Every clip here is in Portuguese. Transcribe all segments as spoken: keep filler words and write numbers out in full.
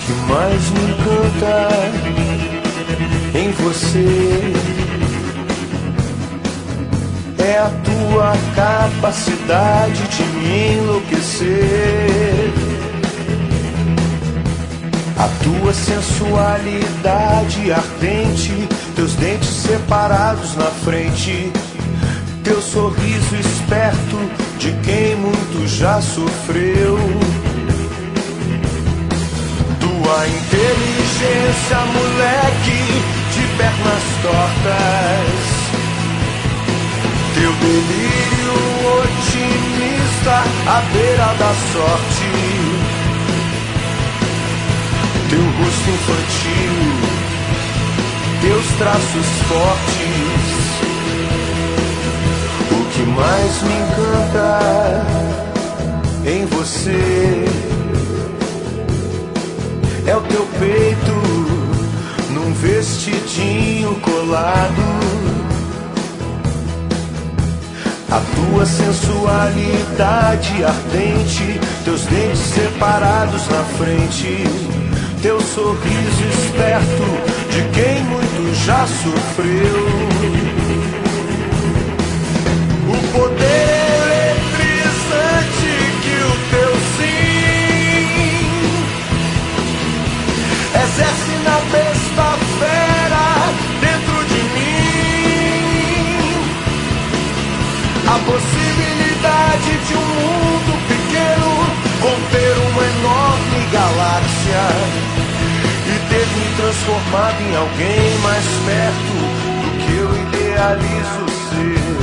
que mais me encanta em você é a tua capacidade de me enlouquecer, a tua sensualidade ardente, teus dentes separados na frente, teu sorriso esperto de quem muito já sofreu, tua inteligência, moleque, de pernas tortas, teu delírio otimista à beira da sorte, teu rosto infantil, teus traços fortes. O que mais me encanta em você é o teu peito num vestidinho colado, a tua sensualidade ardente, teus dentes separados na frente, teu sorriso esperto de quem muito já sofreu, o poder eletrizante que o teu sim exerce na besta fera dentro de mim, a possibilidade de um mundo pequeno conter uma enorme galáxia e ter me transformado em alguém mais perto do que eu idealizo ser.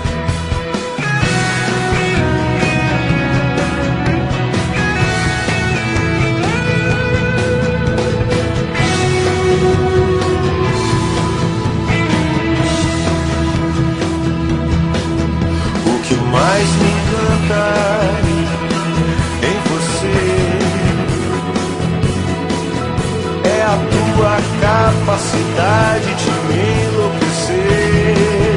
O que mais me encanta em você é a tua capacidade de me enlouquecer.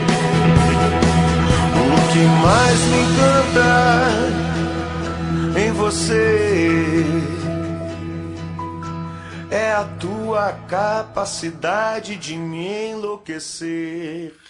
O que mais me encanta em você é a tua capacidade de me enlouquecer.